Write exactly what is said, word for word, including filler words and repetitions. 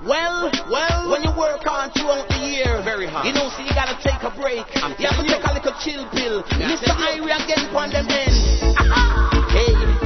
Well, well, when you work on throughout the year, very hard. You know, so you gotta take a break. I'm you have to you. take a little chill pill. Yeah. Mister Irie again on them ends. Hey.